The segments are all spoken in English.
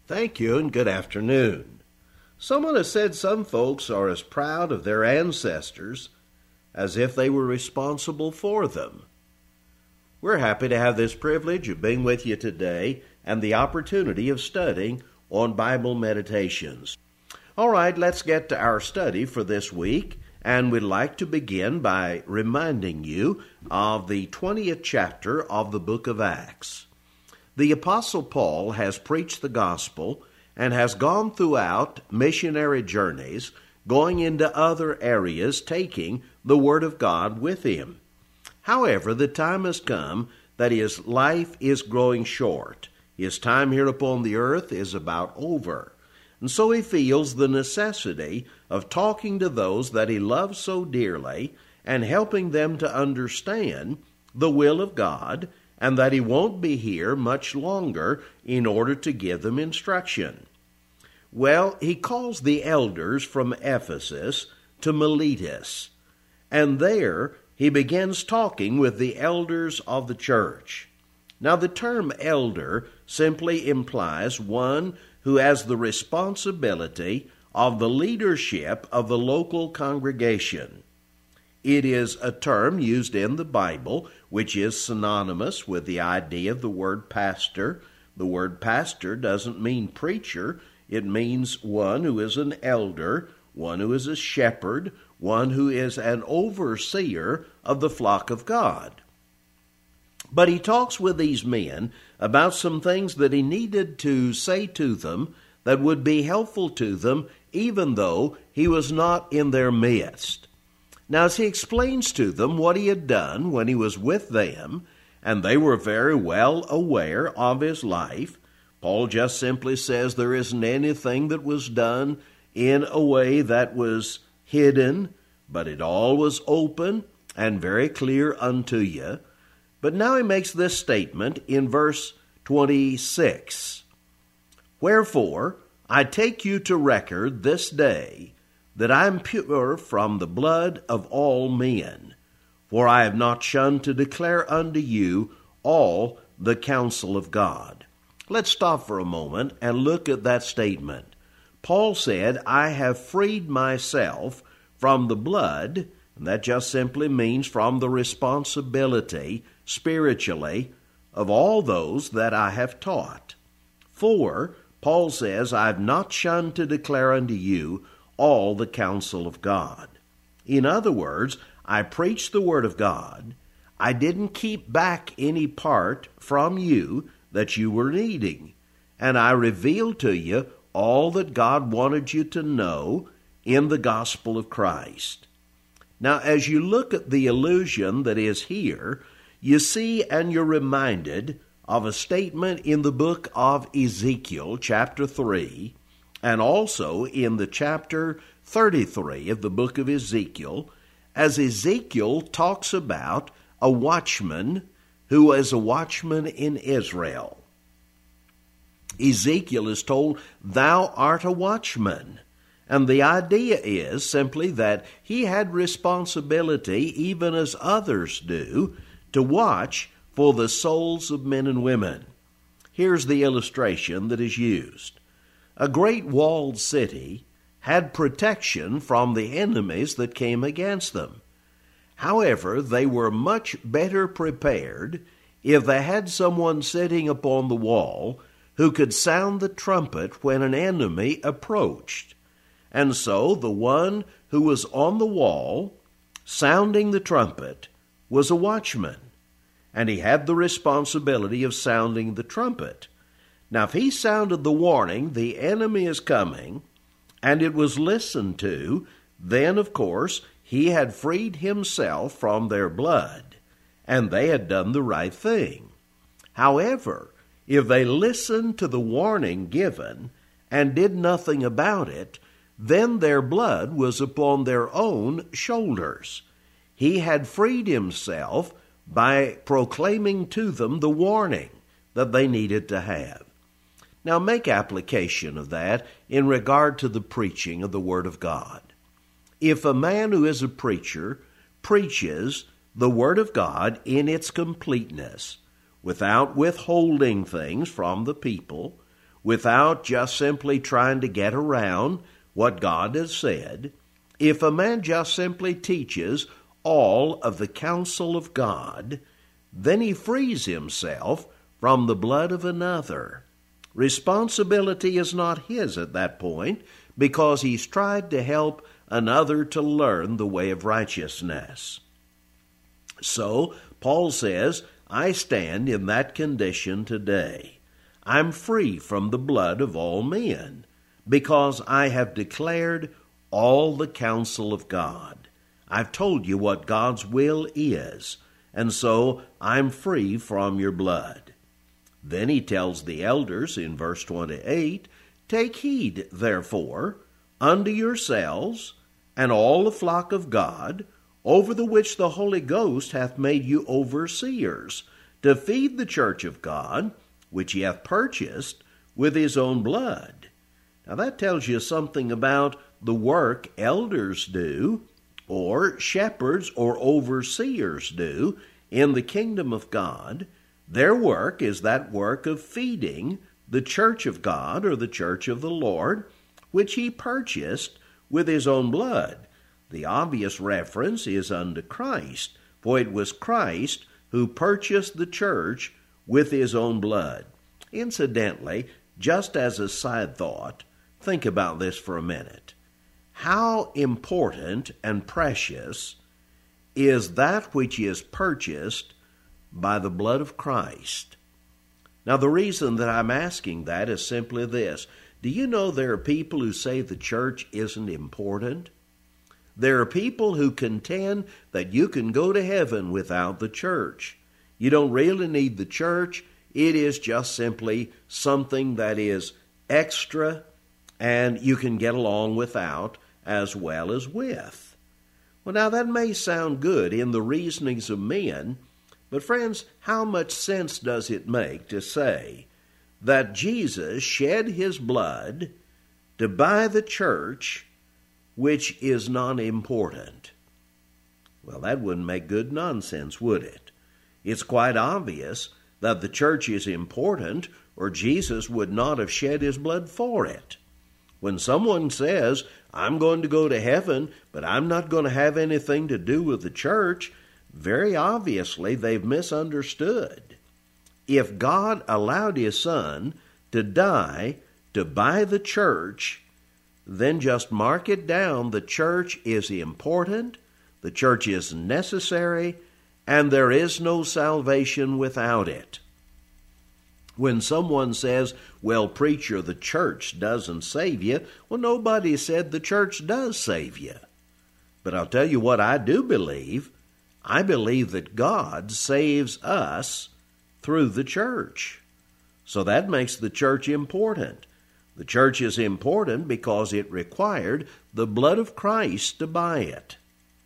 Thank you and good afternoon. Someone has said some folks are as proud of their ancestors as if they were responsible for them. We're happy to have this privilege of being with you today and the opportunity of studying on Bible Meditations. All right, let's get to our study for this week, and we'd like to begin by reminding you of the 20th chapter of the book of Acts. The Apostle Paul has preached the gospel and has gone throughout missionary journeys, going into other areas, taking the Word of God with him. However, the time has come that his life is growing short. His time here upon the earth is about over. And so he feels the necessity of talking to those that he loves so dearly and helping them to understand the will of God, and that he won't be here much longer in order to give them instruction. Well, he calls the elders from Ephesus to Miletus, and there he begins talking with the elders of the church. Now, the term elder simply implies one who has the responsibility of the leadership of the local congregation. It is a term used in the Bible which is synonymous with the idea of the word pastor. The word pastor doesn't mean preacher. It means one who is an elder, one who is a shepherd, one who is an overseer of the flock of God. But he talks with these men about some things that he needed to say to them that would be helpful to them, even though he was not in their midst. Now, as he explains to them what he had done when he was with them, and they were very well aware of his life, Paul just simply says there isn't anything that was done in a way that was hidden, but it all was open and very clear unto you. But now he makes this statement in verse 26. Wherefore, I take you to record this day, that I am pure from the blood of all men. For I have not shunned to declare unto you all the counsel of God. Let's stop for a moment and look at that statement. Paul said, I have freed myself from the blood, and that just simply means from the responsibility, spiritually, of all those that I have taught. For, Paul says, I have not shunned to declare unto you all the counsel of God. In other words, I preached the Word of God. I didn't keep back any part from you that you were needing. And I revealed to you all that God wanted you to know in the gospel of Christ. Now, as you look at the allusion that is here, you see and you're reminded of a statement in the book of Ezekiel, chapter 3, and also in the chapter 33 of the book of Ezekiel, as Ezekiel talks about a watchman who is a watchman in Israel. Ezekiel is told, thou art a watchman. And the idea is simply that he had responsibility, even as others do, to watch for the souls of men and women. Here's the illustration that is used. A great walled city had protection from the enemies that came against them. However, they were much better prepared if they had someone sitting upon the wall who could sound the trumpet when an enemy approached. And so the one who was on the wall sounding the trumpet was a watchman, and he had the responsibility of sounding the trumpet. Now, if he sounded the warning, the enemy is coming, and it was listened to, then, of course, he had freed himself from their blood, and they had done the right thing. However, if they listened to the warning given and did nothing about it, then their blood was upon their own shoulders. He had freed himself by proclaiming to them the warning that they needed to have. Now make application of that in regard to the preaching of the Word of God. If a man who is a preacher preaches the Word of God in its completeness, without withholding things from the people, without just simply trying to get around what God has said, if a man just simply teaches all of the counsel of God, then he frees himself from the blood of another. Responsibility is not his at that point, because he's tried to help another to learn the way of righteousness. So, Paul says, I stand in that condition today. I'm free from the blood of all men, because I have declared all the counsel of God. I've told you what God's will is, and so I'm free from your blood. Then he tells the elders in verse 28, Take heed, therefore, unto yourselves and all the flock of God, over the which the Holy Ghost hath made you overseers, to feed the church of God, which he hath purchased with his own blood. Now that tells you something about the work elders do, or shepherds or overseers do in the kingdom of God. Their work is that work of feeding the church of God, or the church of the Lord, which he purchased with his own blood. The obvious reference is unto Christ, for it was Christ who purchased the church with his own blood. Incidentally, just as a side thought, think about this for a minute. How important and precious is that which is purchased by the blood of Christ? Now, the reason that I'm asking that is simply this. Do you know there are people who say the church isn't important? There are people who contend that you can go to heaven without the church. You don't really need the church. It is just simply something that is extra, and you can get along without as well as with. Well, now that may sound good in the reasonings of men, but friends, how much sense does it make to say that Jesus shed his blood to buy the church, which is not important? Well, that wouldn't make good nonsense, would it? It's quite obvious that the church is important, or Jesus would not have shed his blood for it. When someone says, I'm going to go to heaven, but I'm not going to have anything to do with the church, very obviously they've misunderstood. If God allowed his Son to die to buy the church, then just mark it down. The church is important, the church is necessary, and there is no salvation without it. When someone says, well, preacher, the church doesn't save you, well, nobody said the church does save you. But I'll tell you what I do believe. I believe that God saves us through the church. So that makes the church important. The church is important because it required the blood of Christ to buy it.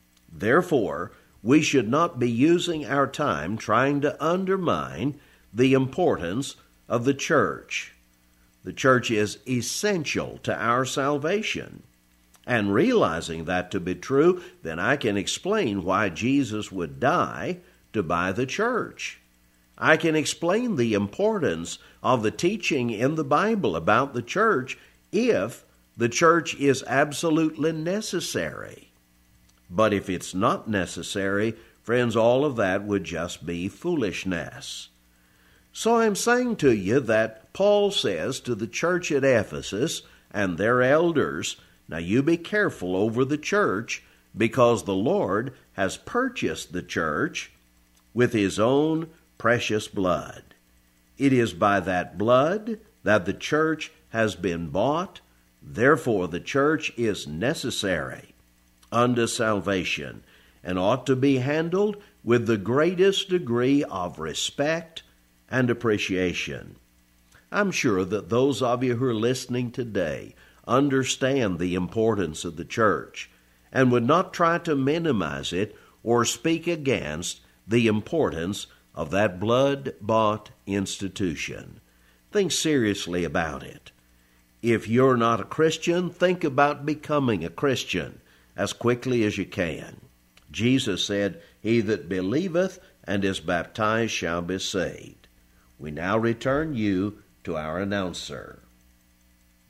Therefore, we should not be using our time trying to undermine the importance of the church. The church is essential to our salvation. And realizing that to be true, then I can explain why Jesus would die to buy the church. I can explain the importance of the teaching in the Bible about the church if the church is absolutely necessary. But if it's not necessary, friends, all of that would just be foolishness. So I'm saying to you that Paul says to the church at Ephesus and their elders, now you be careful over the church, because the Lord has purchased the church with his own precious blood. It is by that blood that the church has been bought. Therefore, the church is necessary unto salvation and ought to be handled with the greatest degree of respect and appreciation. I'm sure that those of you who are listening today understand the importance of the church and would not try to minimize it or speak against the importance of that blood-bought institution. Think seriously about it. If you're not a Christian, think about becoming a Christian as quickly as you can. Jesus said, "He that believeth and is baptized shall be saved." We now return you to our announcer.